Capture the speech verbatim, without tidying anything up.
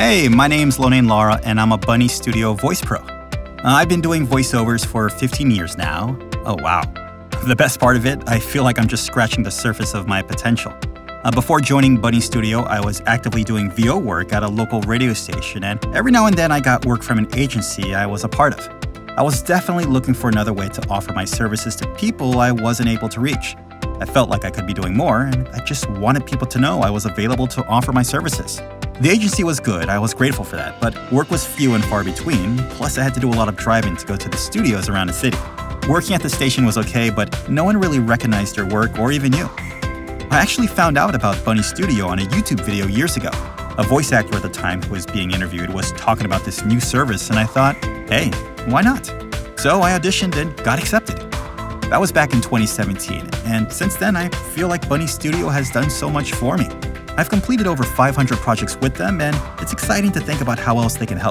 Hey, my name's Lonain Lara, and I'm a Bunny Studio Voice Pro. Uh, I've been doing voiceovers for fifteen years now. Oh, wow. The best part of it, I feel like I'm just scratching the surface of my potential. Uh, before joining Bunny Studio, I was actively doing V O work at a local radio station, and every now and then I got work from an agency I was a part of. I was definitely looking for another way to offer my services to people I wasn't able to reach. I felt like I could be doing more, and I just wanted people to know I was available to offer my services. The agency was good, I was grateful for that, but work was few and far between, plus I had to do a lot of driving to go to the studios around the city. Working at the station was okay, but no one really recognized your work or even you. I actually found out about Bunny Studio on a YouTube video years ago. A voice actor at the time who was being interviewed was talking about this new service, and I thought, hey, why not? So I auditioned and got accepted. That was back in twenty seventeen, and since then I feel like Bunny Studio has done so much for me. I've completed over five hundred projects with them, and it's exciting to think about how else they can help